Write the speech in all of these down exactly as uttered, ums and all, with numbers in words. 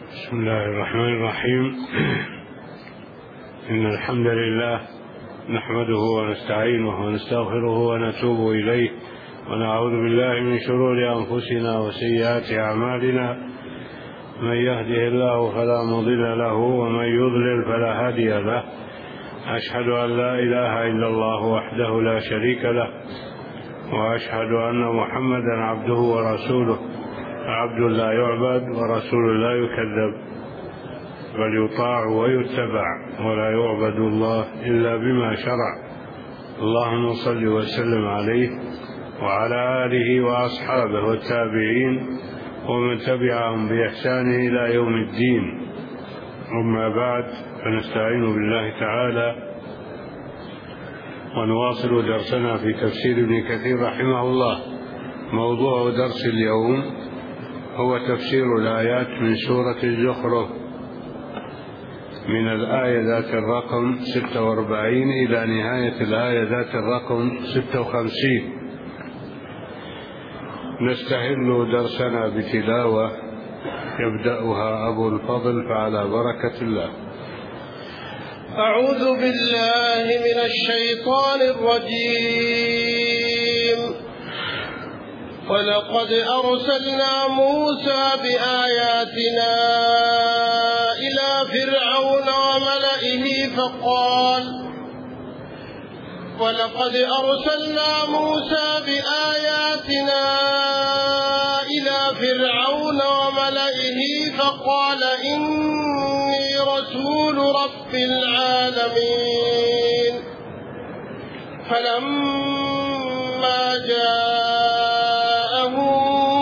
بسم الله الرحمن الرحيم. إن الحمد لله نحمده ونستعينه ونستغفره ونتوب إليه، ونعوذ بالله من شرور أنفسنا وسيئات أعمالنا. من يهده الله فلا مضل له، ومن يضلل فلا هادي له. أشهد أن لا إله إلا الله وحده لا شريك له، وأشهد أن محمدا عبده ورسوله، عبد لا يعبد ورسول لا يكذب، بل يطاع ويتبع، ولا يعبد الله إلا بما شرع. اللهم صل وسلم عليه وعلى آله وأصحابه والتابعين ومن تبعهم بإحسان إلى يوم الدين. أما بعد، فنستعين بالله تعالى ونواصل درسنا في تفسير ابن كثير رحمه الله. موضوع درس اليوم هو تفسير الآيات من سورة الزخرف، من الآية ذات الرقم ستة وأربعين إلى نهاية الآية ذات الرقم ستة وخمسين. نستهل درسنا بتلاوة يبدأها أبو الفضل، فعلى بركة الله. أعوذ بالله من الشيطان الرجيم. ولقد أرسلنا موسى بآياتنا إلى فرعون وملئه فقال ولقد أرسلنا موسى بآياتنا إلى فرعون وملئه فقال إني رسول رب العالمين. فلما جاءهم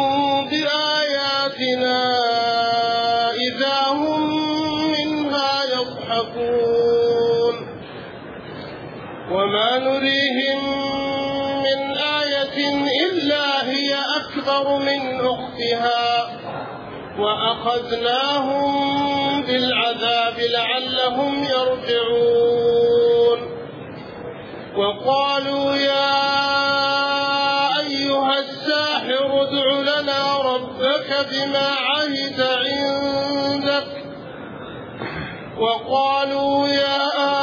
بآياتنا إذا هم منها يضحكون. وما نريهم من آية إلا هي أكبر من أختها، وأخذناهم بالعذاب لعلهم يرجعون. وقالوا يا أيها الساحر ادع لنا ربك بما عهد عندك وقالوا يا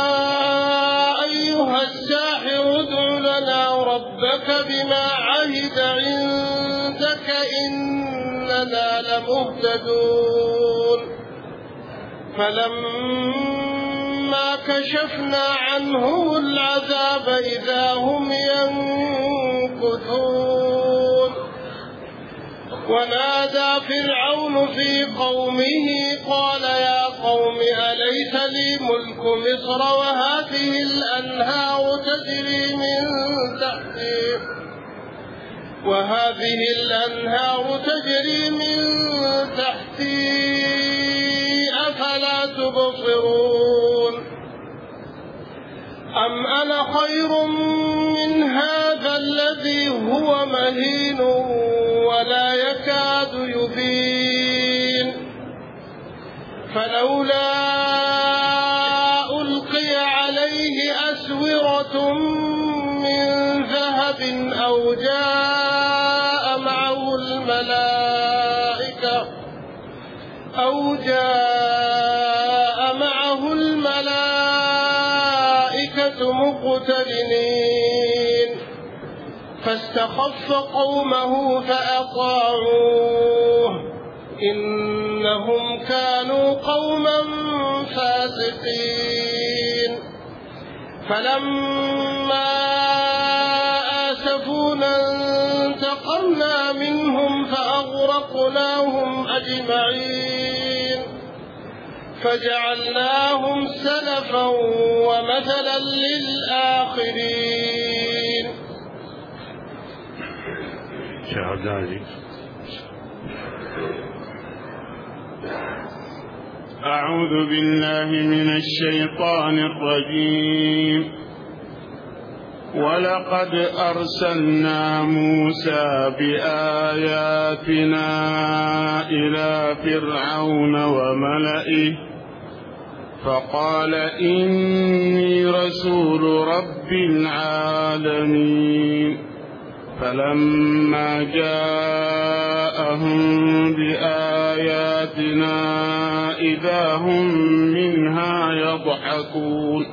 أيها الساحر ادع لنا ربك بما عهد عندك إننا لمهتدون. فلما كشفنا عنهم العذاب إذا هم ينكثون. ونادى فرعون في قومه قال يا قوم أليس لي ملك مصر وهذه الأنهار تجري من تحتي وهذه الأنهار تجري من تحتي أفلا تبصرون. أم أنا خير من هذا الذي هو مهين ولا يكاد يبين. فلولا ألقي عليه أسورة من ذهب أو جاء معه الملائكة أو جاء معه الملائكة مقترنين. فاستخف قومه فأطاعوه إنهم كانوا قوما فاسقين. فلما آسفونا انتقمنا منهم فأغرقناهم أجمعين فجعلناهم سلفا ومثلا للآخرين. أعوذ بالله من الشيطان الرجيم. ولقد أرسلنا موسى بآياتنا إلى فرعون وملئه فقال إني رسول رب العالمين. فلما جاءهم بآياتنا إذا هم منها يضحكون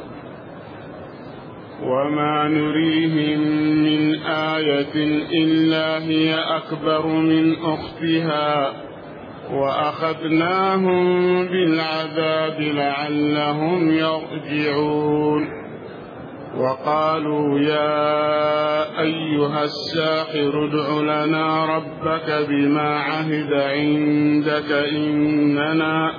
وما نريهم من آية إلا هي أكبر من أختها وأخذناهم بالعذاب لعلهم يرجعون وقالوا يا أيها الساحر ادع لنا ربك بما عهد عندك إننا,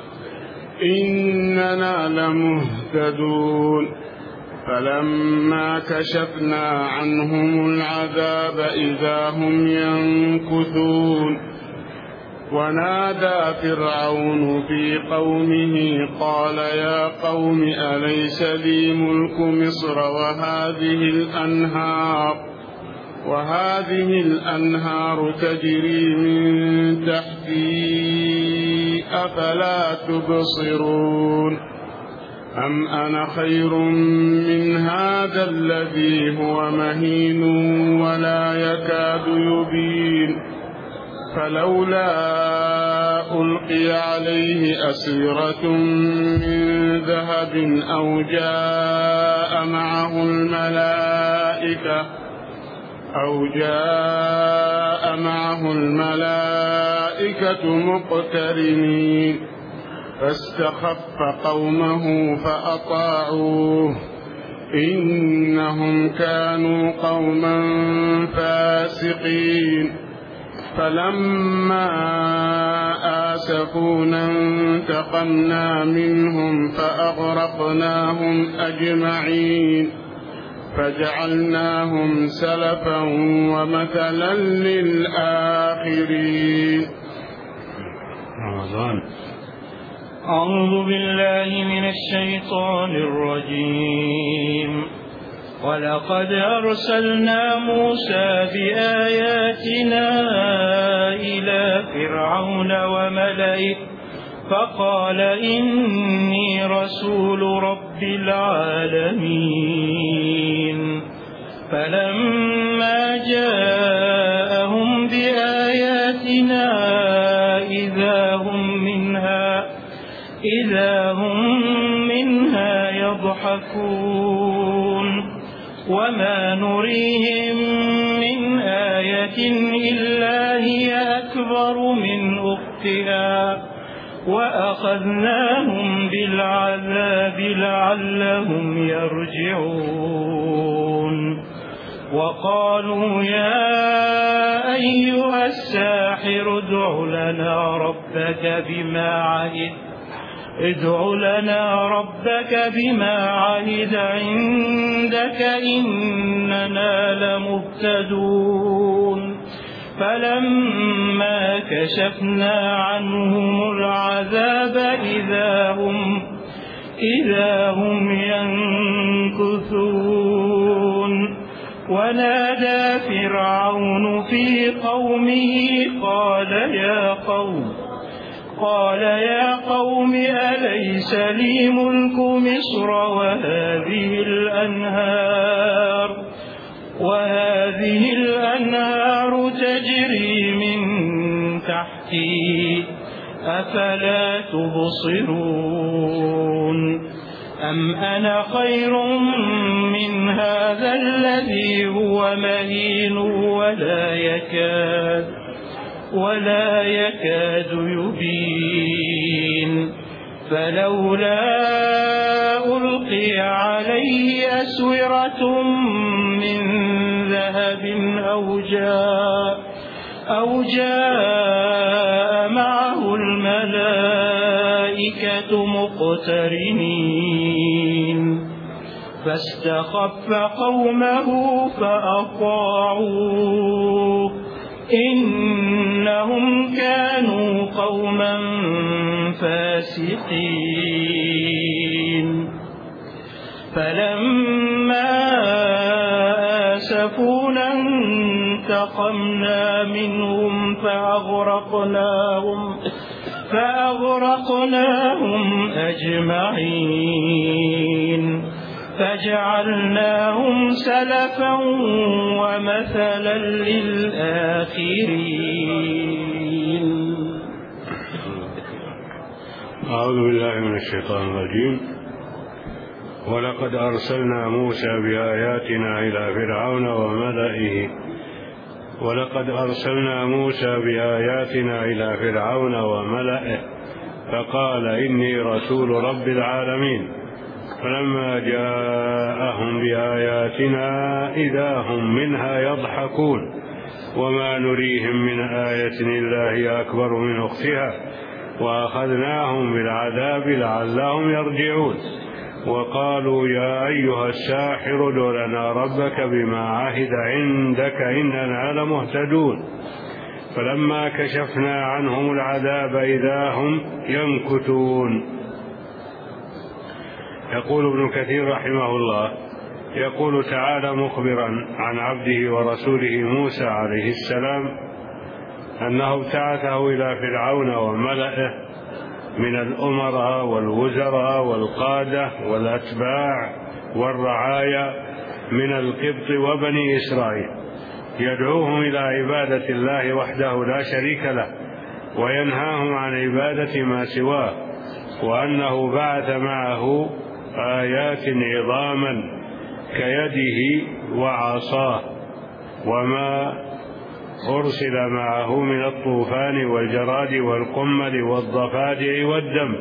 إننا لمهتدون فلما كشفنا عنهم العذاب إذا هم ينكثون ونادى فرعون في قومه قال يا قوم أليس لي ملك مصر وهذه الأنهار وهذه الأنهار تجري من تحتي أفلا تبصرون أم أنا خير من هذا الذي هو مهين ولا يكاد يبين فلولا ألقي عليه أسورة من ذهب أو جاء معه الملائكة أو جاء معه الملائكة مقترنين فاستخف قومه فأطاعوه إنهم كانوا قوما فاسقين فلما آسفونا انتقمنا منهم فأغرقناهم أجمعين فجعلناهم سلفا ومثلا للآخرين. رمضان. أعوذ بالله من الشيطان الرجيم. ولقد أرسلنا موسى بآياتنا إلى فرعون وملئه فقال إني رسول رب العالمين فلما جاءهم بآياتنا إذا هم منها إذا هم منها يضحكون وما نريهم من آية إلا هي أكبر من أختها وأخذناهم بالعذاب لعلهم يرجعون وقالوا يا أيها الساحر ادع لنا ربك بما عهد ادع لنا ربك بما عهد عندك إننا لمهتدون فلما كشفنا عنهم العذاب إذا هم إذا هم ينكثون ونادى فرعون في قومه قال يا قوم قال يا قوم أليس لي ملك مصر وهذه الأنهار وهذه الأنهار تجري من تحتي أفلا تبصرون أم أنا خير من هذا الذي هو مهين ولا يكاد ولا يكاد يبين فلولا ألقي عليه أسورة من ذهب أو جاء أو جاء معه الملائكة مقترنين فاستخف قومه فأطاعوه إنهم كانوا قوما فاسقين فلما آسفونا انتقمنا منهم فأغرقناهم فأغرقناهم أجمعين فجعلناهم سلفا ومثلا للآخرين. أعوذ بالله من الشيطان الرجيم. ولقد أرسلنا موسى بآياتنا إلى فرعون وملئه ولقد أرسلنا موسى بآياتنا إلى فرعون وملئه فقال إني رسول رب العالمين. فلما جاءهم بآياتنا إذا هم منها يضحكون وما نريهم من آية إلا هي أكبر من أختها وأخذناهم بالعذاب لعلهم يرجعون. وقالوا يا أيها الساحر ادع لنا ربك بما عهد عندك إننا لمهتدون. فلما كشفنا عنهم العذاب إذا هم ينكثون. يقول ابن كثير رحمه الله يقول تعالى مخبرا عن عبده ورسوله موسى عليه السلام أنه ابتعثه إلى فرعون وملئه من الأمراء والوزراء والقادة والأتباع والرعايا من القبط وبني إسرائيل، يدعوهم إلى عبادة الله وحده لا شريك له وينهاهم عن عبادة ما سواه، وأنه بعث معه آيات عظاما كيده وعصاه وما أرسل معه من الطوفان والجراد والقمل والضفادع والدم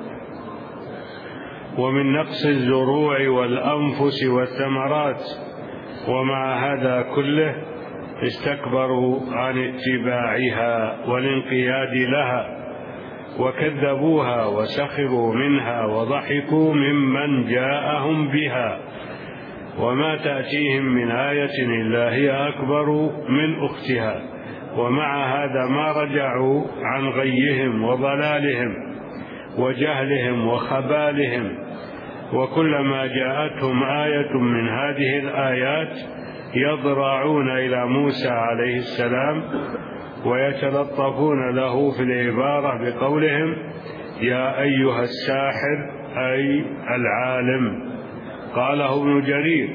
ومن نقص الزروع والأنفس والثمرات. ومع هذا كله استكبروا عن اتباعها والانقياد لها وكذبوها وسخروا منها وضحكوا ممن جاءهم بها، وما تأتيهم من آية إلا هي أكبر من أختها. ومع هذا ما رجعوا عن غيهم وضلالهم وجهلهم وخبالهم، وكلما جاءتهم آية من هذه الآيات يضرعون إلى موسى عليه السلام ويتلطفون له في العبارة بقولهم يا أيها الساحر أي العالم. قاله ابن جرير.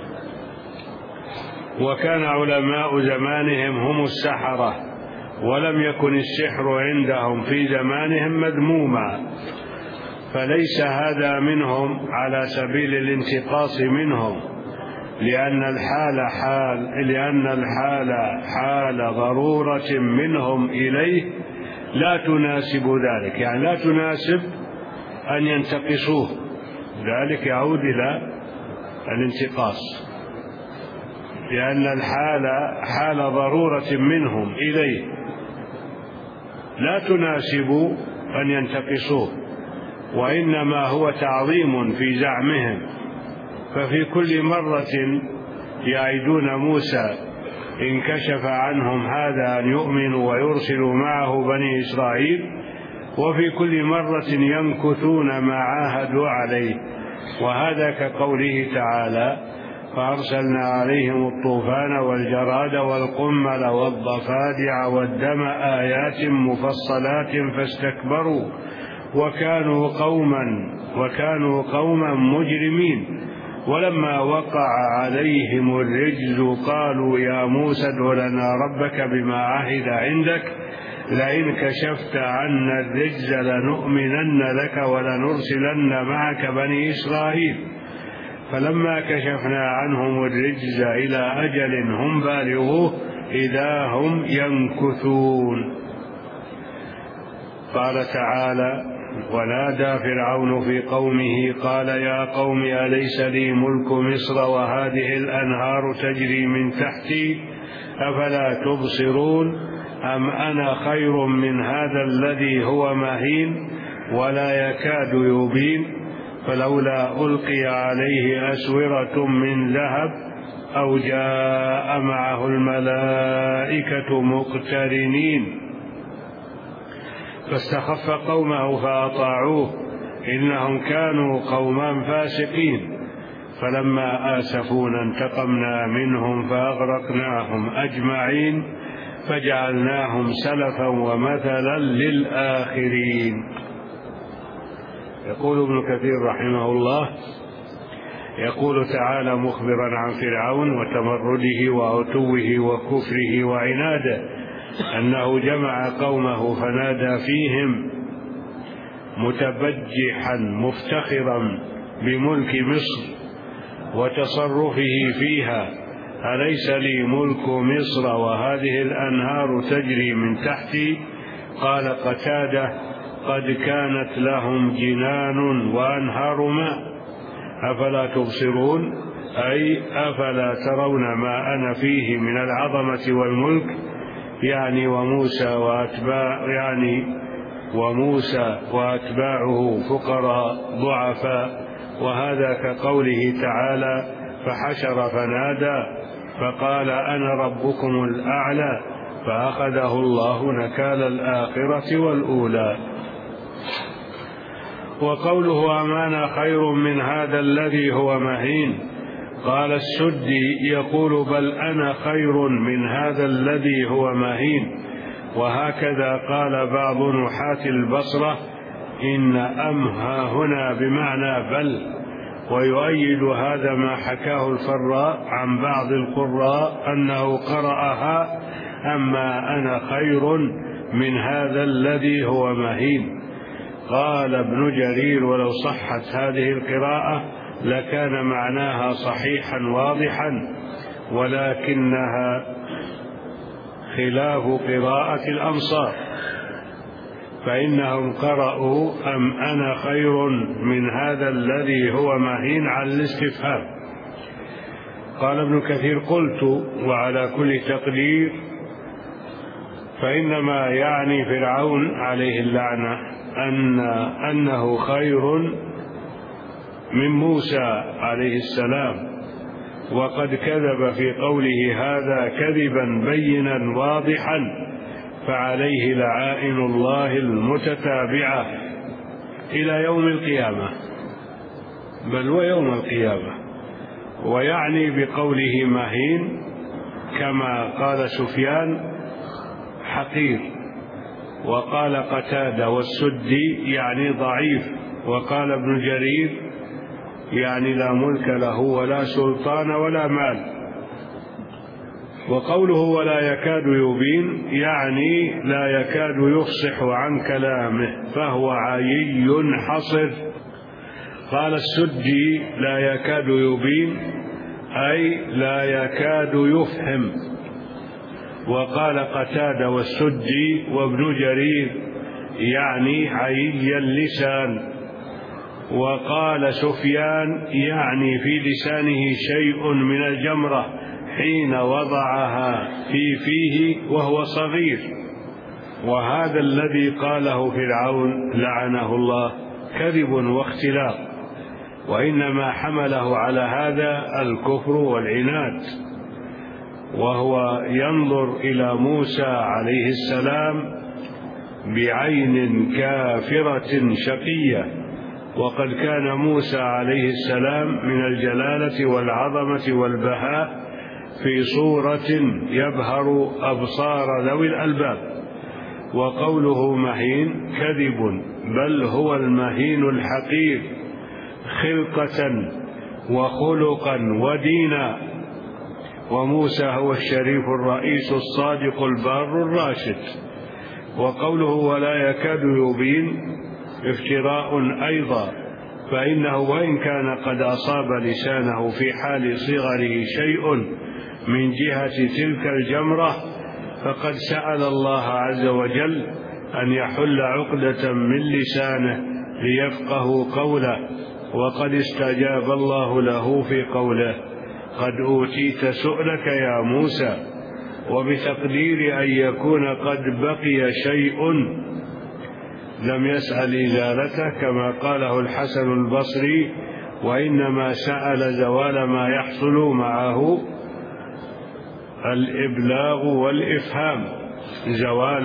وكان علماء زمانهم هم السحرة، ولم يكن السحر عندهم في زمانهم مذموما، فليس هذا منهم على سبيل الانتقاص منهم، لأن الحال حال لأن الحال حال ضرورة منهم إليه لا تناسب ذلك، يعني لا تناسب أن ينتقصوه، ذلك يعود إلى الانتقاص، لأن الحال حال ضرورة منهم إليه لا تناسب أن ينتقصوه، وإنما هو تعظيم في زعمهم. ففي كل مرة يعدون موسى إن كشف عنهم هذا أن يؤمنوا ويرسلوا معه بني إسرائيل، وفي كل مرة ينكثون ما عاهدوا عليه. وهذا كقوله تعالى فأرسلنا عليهم الطوفان والجراد والقمل والضفادع والدم آيات مفصلات فاستكبروا وكانوا قوما وكانوا قوما مجرمين. ولما وقع عليهم الرجز قالوا يا موسى ادع لنا ربك بما عهد عندك لئن كشفت عنا الرجز لنؤمنن لك ولنرسلن معك بني إسرائيل. فلما كشفنا عنهم الرجز إلى أجل هم بالغوه إذا هم ينكثون. قال تعالى ونادى فرعون في قومه قال يا قوم أليس لي ملك مصر وهذه الأنهار تجري من تحتي أفلا تبصرون أم أنا خير من هذا الذي هو مهين ولا يكاد يبين فلولا ألقي عليه أسورة من ذهب أو جاء معه الملائكة مقترنين فاستخف قومه فأطاعوه إنهم كانوا قوما فاسقين. فلما آسفونا انتقمنا منهم فأغرقناهم أجمعين فجعلناهم سلفا ومثلا للآخرين. يقول ابن كثير رحمه الله يقول تعالى مخبرا عن فرعون وتمرده وعتوه وكفره وعناده أنه جمع قومه فنادى فيهم متبجحا مفتخرا بملك مصر وتصرفه فيها: أليس لي ملك مصر وهذه الأنهار تجري من تحتي؟ قال قتادة: قد كانت لهم جنان وأنهار ماء أفلا تبصرون، أي أفلا ترون ما أنا فيه من العظمة والملك، يعني وموسى وأتباع يعني وموسى وأتباعه فقراء ضعفاء. وهذا كقوله تعالى: فحشر فنادى فقال أنا ربكم الأعلى، فأخذه الله نكال الآخرة والأولى. وقوله: أمانا خير من هذا الذي هو مهين. قال السدي يقول: بل أنا خير من هذا الذي هو مهين. وهكذا قال بعض نحاة البصرة: إن أمها هنا بمعنى بل. ويؤيد هذا ما حكاه الفراء عن بعض القراء أنه قرأها: أما أنا خير من هذا الذي هو مهين. قال ابن جرير: ولو صحت هذه القراءة لكان معناها صحيحا واضحا، ولكنها خلاف قراءة الأمصار، فإنهم قرأوا: أم أنا خير من هذا الذي هو مهين على الاستفهام. قال ابن كثير: قلت: وعلى كل تقدير فإنما يعني فرعون عليه اللعنة أن أنه خير من موسى عليه السلام، وقد كذب في قوله هذا كذبا بينا واضحا، فعليه لعائن الله المتتابعة إلى يوم القيامة، بل ويوم القيامة. ويعني بقوله مهين كما قال سفيان حقير، وقال قتادة والسدي يعني ضعيف، وقال ابن جرير يعني لا ملك له ولا سلطان ولا مال. وقوله ولا يكاد يبين يعني لا يكاد يفصح عن كلامه، فهو عيي حصر. قال السدي لا يكاد يبين أي لا يكاد يفهم. وقال قتادة والسدي وابن جرير يعني عيي اللسان. وقال سفيان يعني في لسانه شيء من الجمرة حين وضعها في فيه وهو صغير. وهذا الذي قاله فرعون لعنه الله كذب واختلاق، وإنما حمله على هذا الكفر والعناد، وهو ينظر إلى موسى عليه السلام بعين كافرة شقية، وقد كان موسى عليه السلام من الجلالة والعظمة والبهاء في صورة يبهر أبصار ذوي الألباب. وقوله مهين كذب، بل هو المهين الحقير خلقة وخلقا ودينا. وموسى هو الشريف الرئيس الصادق البار الراشد. وقوله ولا يكاد يبين افتراء أيضا، فإنه وإن كان قد أصاب لسانه في حال صغره شيء من جهة تلك الجمرة، فقد سأل الله عز وجل أن يحل عقدة من لسانه ليفقه قوله، وقد استجاب الله له في قوله قد أوتيت سؤلك يا موسى، وبتقدير أن يكون قد بقي شيء لم يسأل إزالته كما قاله الحسن البصري، وإنما سأل زوال ما يحصل معه الإبلاغ والإفهام، زوال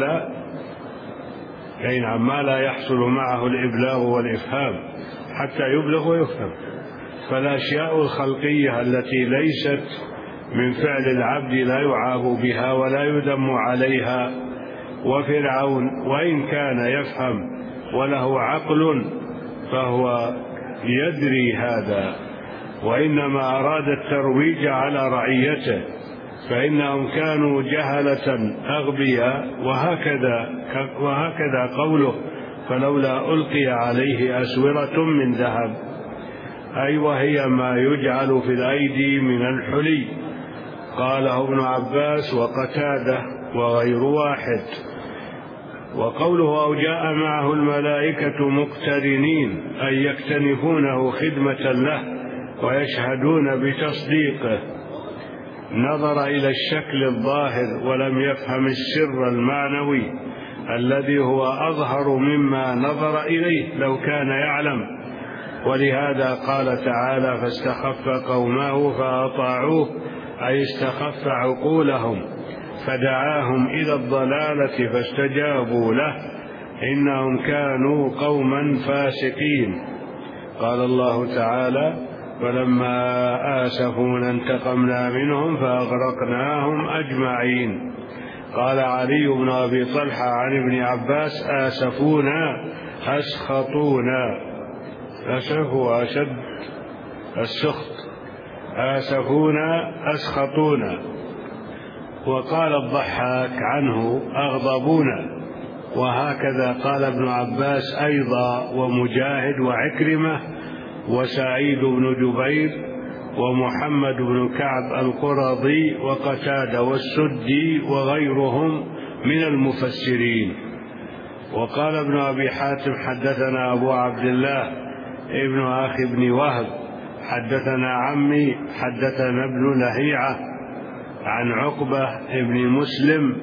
أي ما لا يحصل معه الإبلاغ والإفهام حتى يبلغ ويفهم. فالأشياء الخلقية التي ليست من فعل العبد لا يعاب بها ولا يذم عليها. وفرعون وإن كان يفهم وله عقل فهو يدري هذا، وإنما أراد الترويج على رعيته، فإنهم كانوا جهلة أغبياء. وهكذا, وهكذا قوله فلولا ألقي عليه أسورة من ذهب، أي وهي ما يجعل في الأيدي من الحلي. قاله ابن عباس وقتادة وغير واحد. وقوله أو جاء معه الملائكة مقترنين أي يكتنفونه خدمة له ويشهدون بتصديقه، نظر إلى الشكل الظاهر ولم يفهم السر المعنوي الذي هو أظهر مما نظر إليه لو كان يعلم. ولهذا قال تعالى فاستخف قومه فأطاعوه، أي استخف عقولهم فدعاهم إلى الضلالة فاستجابوا له إنهم كانوا قوما فاسقين. قال الله تعالى فلما آسفونا انتقمنا منهم فأغرقناهم أجمعين. قال علي بن أبي طلحة عن ابن عباس آسفونا أسخطونا، أسف وأشد السخط، آسفونا أسخطونا. وقال الضحاك عنه أغضبونا. وهكذا قال ابن عباس أيضا ومجاهد وعكرمة وسعيد بن جبير ومحمد بن كعب القرظي وقتادة والسدي وغيرهم من المفسرين. وقال ابن أبي حاتم حدثنا أبو عبد الله ابن أخي بن وهب حدثنا عمي حدثنا ابن لهيعة عن عقبة ابن مسلم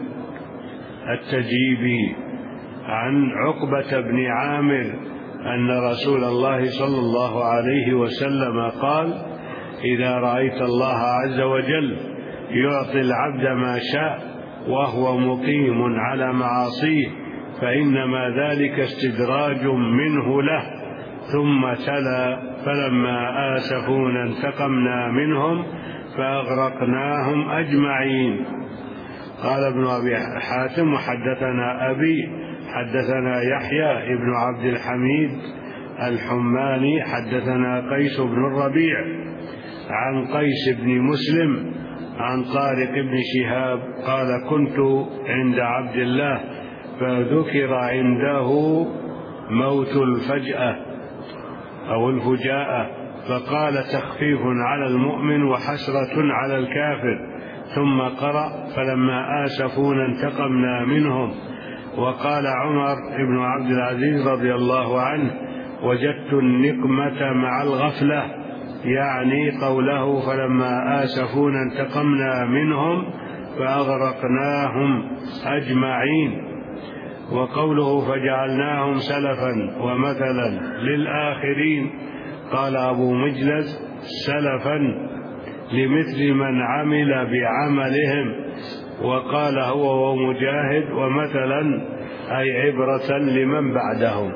التجيبي عن عقبة بن عامر أن رسول الله صلى الله عليه وسلم قال إذا رأيت الله عز وجل يعطي العبد ما شاء وهو مقيم على معاصيه فإنما ذلك استدراج منه له. ثم تلا فلما آسفونا انتقمنا منهم فأغرقناهم أجمعين. قال ابن أبي حاتم وحدثنا أبي حدثنا يحيى ابن عبد الحميد الحماني حدثنا قيس بن الربيع عن قيس بن مسلم عن طارق بن شهاب قال كنت عند عبد الله فذكر عنده موت الفجأة أو الفجاءة فقال تخفيف على المؤمن وحسرة على الكافر، ثم قرأ فلما آسفونا انتقمنا منهم. وقال عمر بن عبد العزيز رضي الله عنه وجدت النقمة مع الغفلة، يعني قوله فلما آسفونا انتقمنا منهم فأغرقناهم أجمعين. وقوله فجعلناهم سلفا ومثلا للآخرين قال أبو مجلس سلفا لمثل من عمل بعملهم. وقال هو ومجاهد ومثلا أي عبرة لمن بعدهم،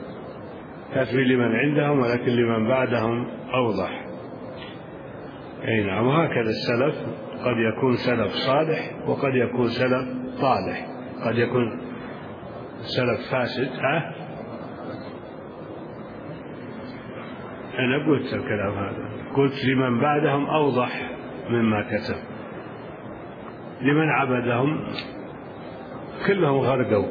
كافي لمن عندهم ولكن لمن بعدهم أوضح. أي نعم. وهكذا السلف قد يكون سلف صالح وقد يكون سلف طالح، قد يكون سلف فاسد. ها أنا قلت الكلام هذا، قلت لمن بعدهم أوضح مما كتب. لمن عبدهم كلهم غرقوا،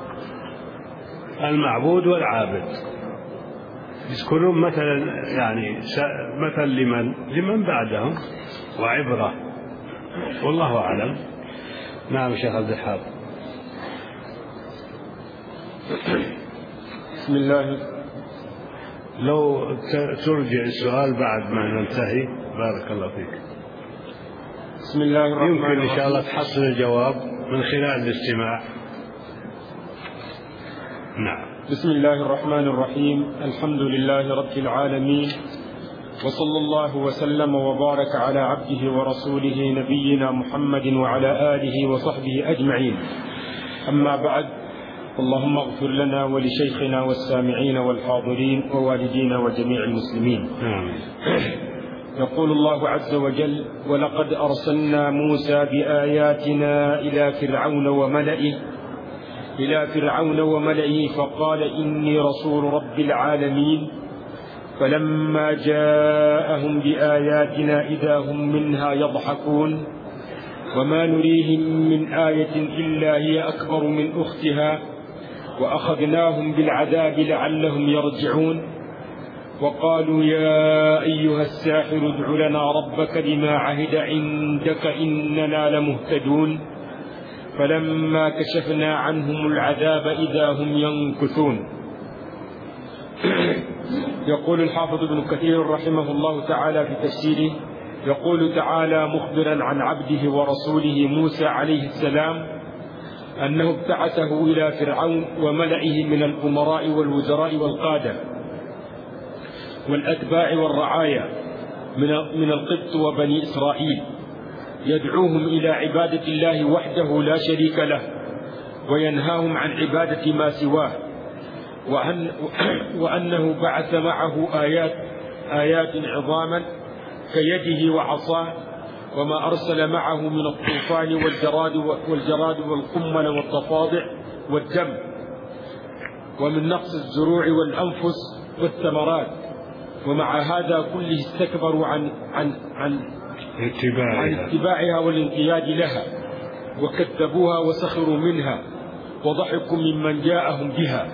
المعبود والعابد يكونون مثلا، يعني مثل لمن لمن بعدهم وعبرة، والله أعلم. نعم شيخ عبد الحاب. بسم الله. لو ترجع السؤال بعد ما ننتهي بارك الله فيك. بسم الله الرحمن الرحيم. يمكن إن شاء الله تحصل الجواب من خلال الاستماع. نعم. بسم الله الرحمن الرحيم. الحمد لله رب العالمين، وصلى الله وسلم وبارك على عبده ورسوله نبينا محمد وعلى آله وصحبه أجمعين. أما بعد، اللهم اغفر لنا ولشيخنا والسامعين والحاضرين ووالدينا وجميع المسلمين. آمين. يقول الله عز وجل: ولقد أرسلنا موسى بآياتنا إلى فرعون وملئه إلى فرعون وملئه فقال إني رسول رب العالمين. فلما جاءهم بآياتنا إذا هم منها يضحكون وما نريهم من آية إلا هي أكبر من أختها وأخذناهم بالعذاب لعلهم يرجعون وقالوا يا أيها الساحر ادع لنا ربك بما عهد عندك إننا لمهتدون فلما كشفنا عنهم العذاب إذا هم ينكثون. يقول الحافظ ابن كثير رحمه الله تعالى في تفسيره يقول تعالى مخبرا عن عبده ورسوله موسى عليه السلام أنه ابتعثه إلى فرعون وملئه من الأمراء والوزراء والقادة والأتباع والرعايا من القبط وبني إسرائيل يدعوهم إلى عبادة الله وحده لا شريك له وينهاهم عن عبادة ما سواه وأن وأنه بعث معه آيات آيات عظاما كيده وعصاه وما أرسل معه من الطوفان والجراد والجراد والقمل والضفادع والدم ومن نقص الزروع والأنفس والثمرات ومع هذا كله استكبروا عن عن عن اتباعها, عن اتباعها والانقياد لها وكذبوها وسخروا منها وضحكوا ممن جاءهم بها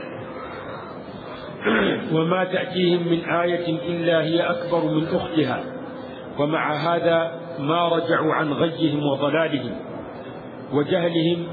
وما تأتيهم من آية إلا هي أكبر من أختها ومع هذا ما رجعوا عن غيهم وضلالهم وجهلهم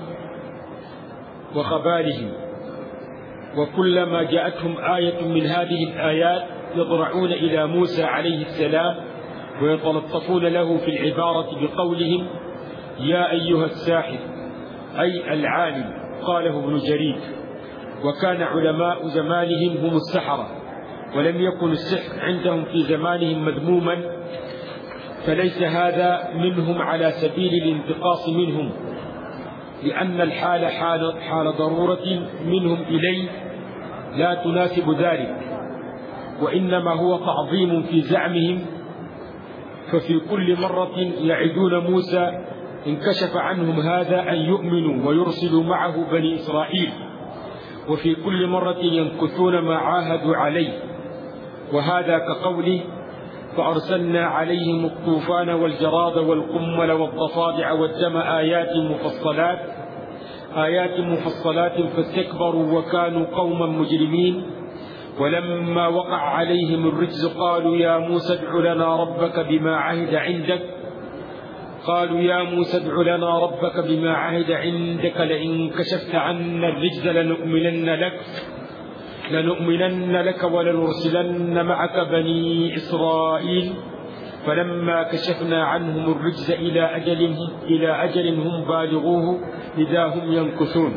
وخبالهم وكلما جاءتهم آية من هذه الآيات يضرعون إلى موسى عليه السلام ويتلطفون له في العبارة بقولهم يا أيها الساحر أي العالم. قاله ابن جرير. وكان علماء زمانهم هم السحرة ولم يكن السحر عندهم في زمانهم مذموما فليس هذا منهم على سبيل الانتقاص منهم لأن الحال حال, حال ضرورة منهم إليه لا تناسب ذلك وإنما هو تعظيم في زعمهم ففي كل مرة يعدون موسى إن كشف عنهم هذا أن يؤمنوا ويرسلوا معه بني إسرائيل وفي كل مرة ينكثون ما عاهدوا عليه وهذا كقوله فأرسلنا عليهم الطوفان والجراد والقمل والضفادع والدم آيات مفصلات آيات مفصلات فاستكبروا وكانوا قوما مجرمين ولما وقع عليهم الرجز قالوا يا موسى ادع لنا ربك بما عهد عندك قالوا يا موسى ادع لنا ربك بما عهد عندك لئن كشفت عنا الرجز لنؤمنن لك لنؤمنن لك ولنرسلن معك بني إسرائيل فلما كشفنا عنهم الرجز إلى أجل إلى أجل هم بالغوه إذا هم ينكثون.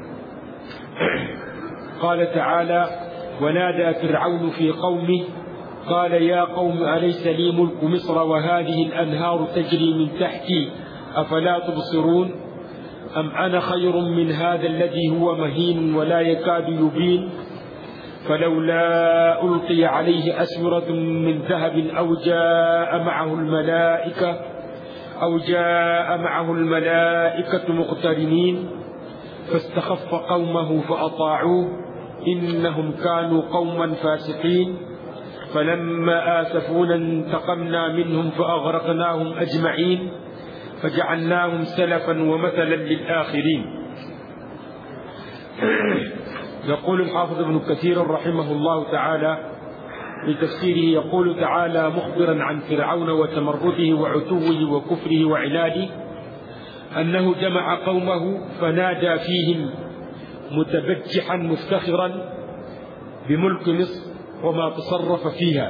قال تعالى ونادى فرعون في قومه قال يا قوم أليس لي ملك مصر وهذه الأنهار تجري من تحتي أفلا تبصرون أم أنا خير من هذا الذي هو مهين ولا يكاد يبين فلولا ألقي عليه أسورة من ذهب أو جاء معه الملائكة أو جاء معه الملائكة مقترنين فاستخف قومه فأطاعوه إنهم كانوا قوما فاسقين فلما آسفونا انتقمنا منهم فأغرقناهم أجمعين فجعلناهم سلفا ومثلا للآخرين. يقول الحافظ ابن كثير رحمه الله تعالى في تفسيره يقول تعالى مخبرا عن فرعون وتمرده وعتوه وكفره وعناده أنه جمع قومه فنادى فيهم متبجحا مفتخرا بملك مصر وما تصرف فيها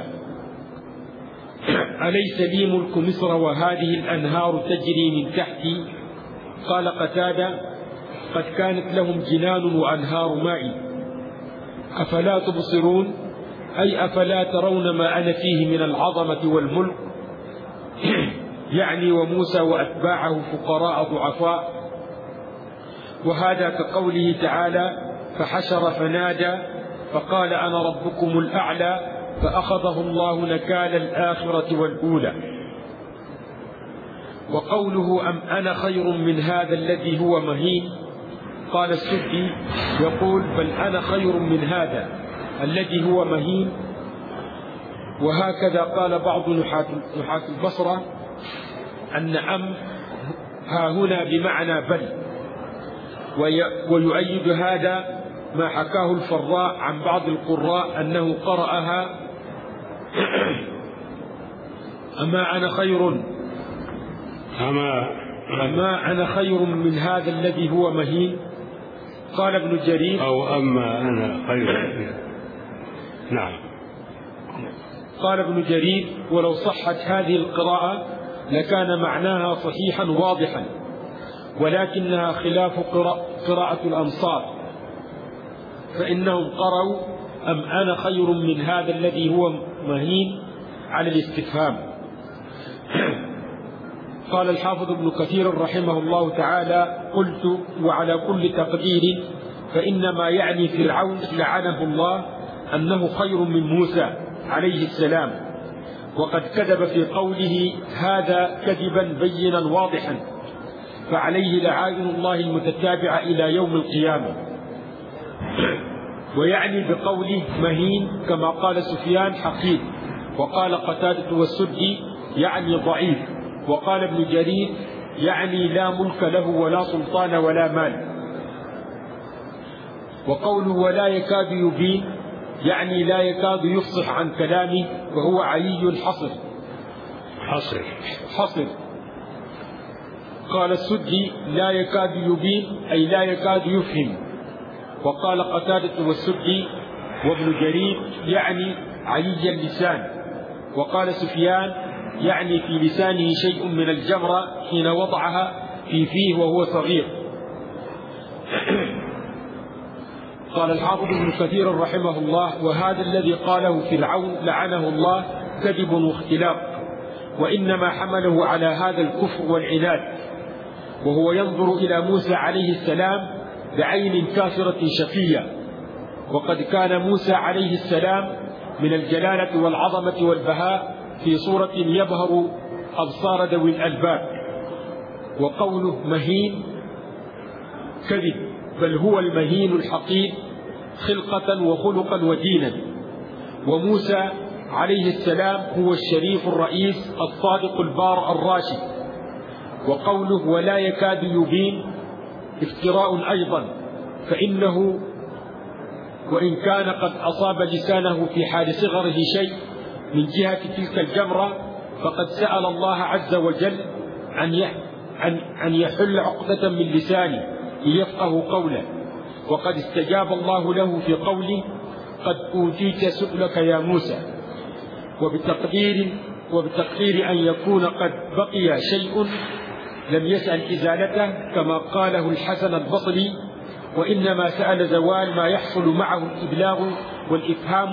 أليس لي ملك مصر وهذه الأنهار تجري من تحتي قال قتادة قد كانت لهم جنان وأنهار ماء أفلا تبصرون أي أفلا ترون ما أنا فيه من العظمة والملك يعني وموسى وأتباعه فقراء ضعفاء. وهذا كقوله تعالى فحشر فنادى فقال أنا ربكم الأعلى فأخذه الله نكال الآخرة والأولى. وقوله أم أنا خير من هذا الذي هو مهين قال السدي يقول بل أنا خير من هذا الذي هو مهين. وهكذا قال بعض نحاة البصرة أن أم ها هنا بمعنى بل ويؤيد هذا ما حكاه الفراء عن بعض القراء أنه قرأها أما أنا خير أما أما أنا خير من هذا الذي هو مهين. قال ابن جرير أو أما أنا خير. نعم. قال ابن جرير ولو صحت هذه القراءة لكان معناها صحيحا واضحا، ولكنها خلاف قراءة الأمصار، فإنهم قرأوا أم أنا خير من هذا الذي هو مهين على الاستفهام. قال الحافظ ابن كثير رحمه الله تعالى: قلت وعلى كل تقدير فإنما يعني فرعون لعنه الله أنه خير من موسى عليه السلام، وقد كذب في قوله هذا كذبا بينا واضحا، فعليه لعائن الله المتتابعة إلى يوم القيامة. ويعني بقوله مهين كما قال سفيان حقير، وقال قتادة والسدي يعني ضعيف، وقال ابن جرير يعني لا ملك له ولا سلطان ولا مال. وقوله ولا يكاد يبين يعني لا يكاد يفصح عن كلامه، وهو علي حصر حصر حصر. قال السدي لا يكاد يبين أي لا يكاد يفهم. وقال قتادة والسدي وابن جرير يعني علي اللسان. وقال سفيان يعني في لسانه شيء من الجمرة حين وضعها في فيه وهو صغير. قال الحافظ ابن كثير رحمه الله: وهذا الذي قاله فرعون لعنه الله كذب واختلاق، وإنما حمله على هذا الكفر والعناد، وهو ينظر إلى موسى عليه السلام بعين كافرة شقية. وقد كان موسى عليه السلام من الجلالة والعظمة والبهاء في صورة يبهر أبصار ذوي الألباب. وقوله مهين كذب، بل هو المهين الحقير خلقة وخلقا ودينا. وموسى عليه السلام هو الشريف الرئيس الصادق البار الراشد. وقوله ولا يكاد يبين افتراء أيضا، فإنه وإن كان قد أصاب لسانه في حال صغره شيء من جهة تلك الجمرة، فقد سأل الله عز وجل أن يحل عقدة من لسانه ليفقه قوله، وقد استجاب الله له في قوله قد أوتيت سؤلك يا موسى. وبتقدير, وبتقدير أن يكون قد بقي شيء لم يسأل إزالته كما قاله الحسن البصري، وإنما سأل زوال ما يحصل معه الإبلاغ والإفهام.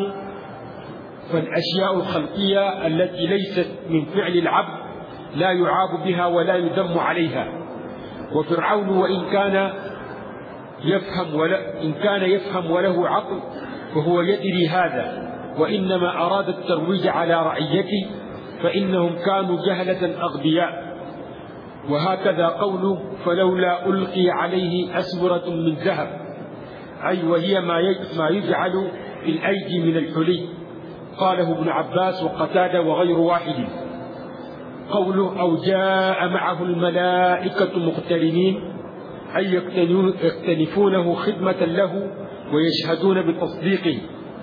فالأشياء الخلقية التي ليست من فعل العبد لا يعاب بها ولا يذم عليها. وفرعون وإن كان يفهم ولا إن كان يفهم وله عقل وهو يدري هذا، وإنما أراد الترويج على رعيته، فإنهم كانوا جهلة أغبياء. وهكذا قوله فلولا ألقي عليه أسورة من ذهب، أي وهي ما يجعل في الأيدي من الحلي. قاله ابن عباس وقتادة وغير واحد. قوله أو جاء معه الملائكة مقترنين، أي يكتنفونه خدمة له ويشهدون بتصديقه.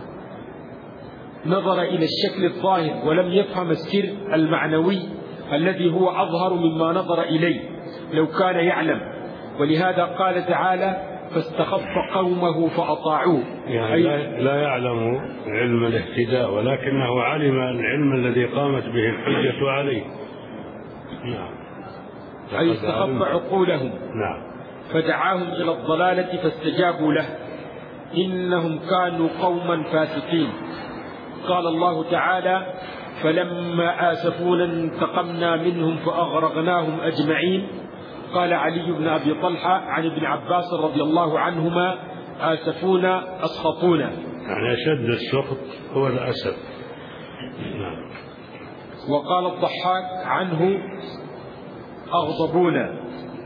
نظر إلى الشكل الظاهر ولم يفهم السر المعنوي الذي هو أظهر مما نظر إليه لو كان يعلم. ولهذا قال تعالى فاستخف قومه فأطاعوه، يعني أي لا يعلم علم الاهتداء، ولكنه علم العلم الذي قامت به الحجة عليه. نعم. أي استخف عقولهم. نعم. فدعاهم إلى الضلالة فاستجابوا له، إنهم كانوا قوما فاسقين. قال الله تعالى فلما آسفونا انتقمنا منهم فأغرقناهم أجمعين. قال علي بن أبي طلحة عن ابن عباس رضي الله عنهما آسفونا أسخطونا، يعني أشد السخط هو الأسف. نعم. وقال الضحاك عنه أغضبونا.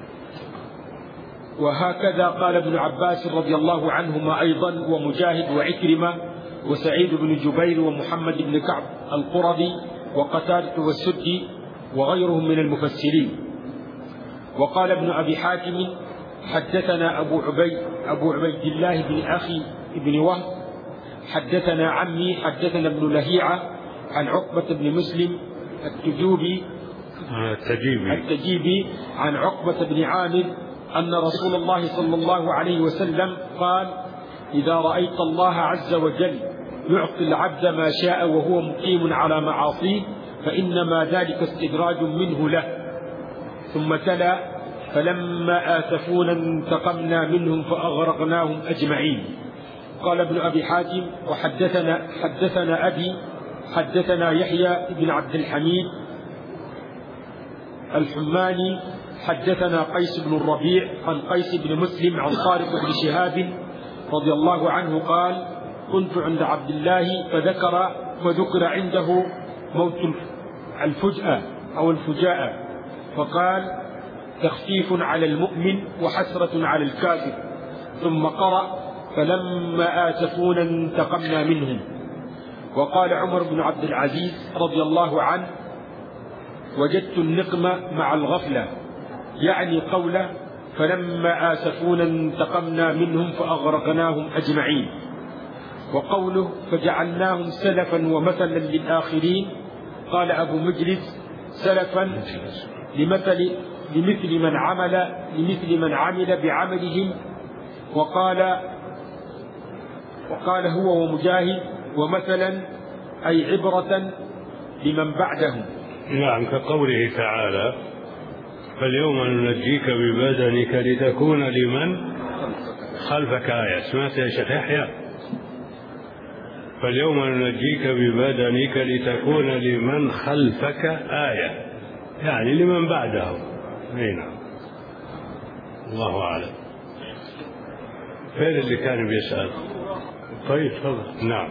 وهكذا قال ابن عباس رضي الله عنهما أيضا، ومجاهد وعكرمة وسعيد بن جبير ومحمد بن كعب القرظي وقتادة والسدي وغيرهم من المفسرين. وقال ابن أبي حاتم حدثنا أبو عبيد أبو عبيد الله بن أخي بن وهب حدثنا عمي حدثنا ابن لهيعة عن عقبة بن مسلم التجوبي التجيبي التجيبي عن عقبة بن عامر أن رسول الله صلى الله عليه وسلم قال: إذا رأيت الله عز وجل يعطي العبد ما شاء وهو مقيم على معاصيه فإنما ذلك استدراج منه له. ثم تلا: فلما آسفونا انتقمنا منهم فأغرقناهم أجمعين. قال ابن أبي حاتم: وحدثنا حدثنا أبي حدثنا يحيى بن عبد الحميد الحماني حدثنا قيس بن الربيع عن قيس بن مسلم عن طارق بن شهاب رضي الله عنه قال: كنت عند عبد الله فذكر فذكر عنده موت الفجأة أو الفجاءة فقال: تخفيف على المؤمن وحسرة على الكافر. ثم قرأ: فلما آسفونا انتقمنا منهم. وقال عمر بن عبد العزيز رضي الله عنه: وجدت النقمة مع الغفلة، يعني قوله: فلما آسفونا انتقمنا منهم فأغرقناهم أجمعين. وقوله: فجعلناهم سلفا ومثلا للآخرين. قال أبو مجلس: سلفا لمثل لمثل من عمل لمثل من عمل بعملهم. وقال وقال هو ومجاهد: ومثلا أي عبرة لمن بعدهم. نعم، كقوله تعالى: فاليوم ننجيك ببدنك لتكون لمن خلفك آية. سمعت يا شيخ يحيى؟ فاليوم ننجيك ببدنك لتكون لمن خلفك آية، يعني لمن بعدهم. نعم، الله أعلم. فين اللي كان بيسأل؟ طيب تفضل. نعم.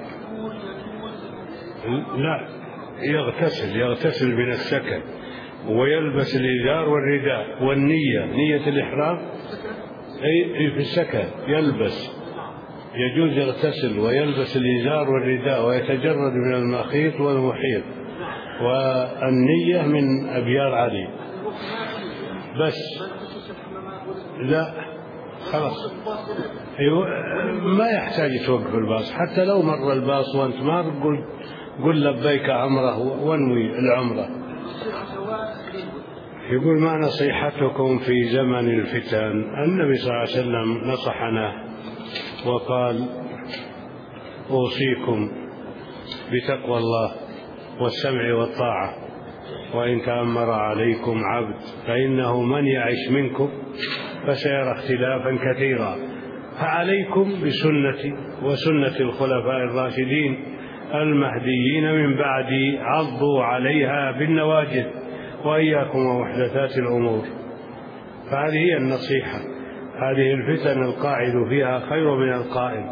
لا، يغتسل يغتسل من السكن ويلبس الإزار والرداء والنية، نية الإحرام أي في السكن يلبس، يجوز يغتسل ويلبس الإزار والرداء ويتجرد من المخيط والمحيط، والنية من أبيار علي بس. لا خلاص، أيوة، ما يحتاج توقف الباص، حتى لو مر الباص وأنت ما تقول قل لبيك عمره وانوي العمرة. يقول: ما نصيحتكم في زمن الفتن؟ النبي صلى الله عليه وسلم نصحنا وقال: أوصيكم بتقوى الله والسمع والطاعة، وإن تأمر عليكم عبد فإنه من يعش منكم فسيرى اختلافا كثيرا، فعليكم بسنتي وسنة الخلفاء الراشدين المهديين من بعدي، عضوا عليها بالنواجذ، وإياكم ومحدثات الأمور. فهذه هي النصيحة. هذه الفتن القاعد فيها خير من القائم،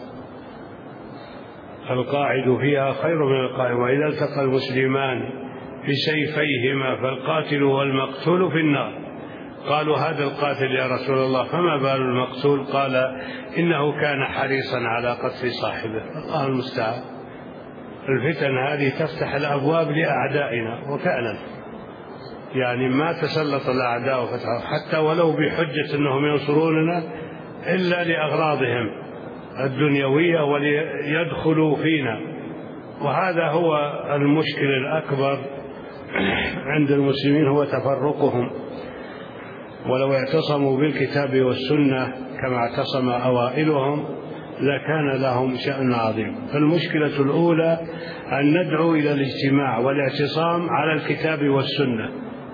القاعد فيها خير من القائم. وإذا التقى المسلمان بسيفيهما فالقاتل والمقتول في النار. قالوا: هذا القاتل يا رسول الله، فما بال المقتول؟ قال: إنه كان حريصا على قتل صاحبه. الله المستعان. الفتن هذه تفتح الأبواب لأعدائنا، وفعلا يعني ما تسلط الأعداء فتح حتى ولو بحجة أنهم ينصروننا إلا لأغراضهم الدنيوية وليدخلوا فينا. وهذا هو المشكل الأكبر عند المسلمين، هو تفرقهم. ولو اعتصموا بالكتاب والسنة كما اعتصم أوائلهم لكان لهم شأن عظيم. فالمشكلة الأولى أن ندعو إلى الاجتماع والاعتصام على الكتاب والسنة،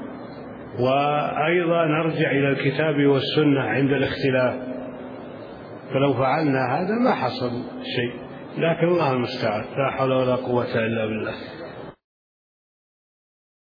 وأيضا نرجع إلى الكتاب والسنة عند الاختلاف. فلو فعلنا هذا ما حصل شيء، لكن الله المستعان، لا حول ولا قوة إلا بالله.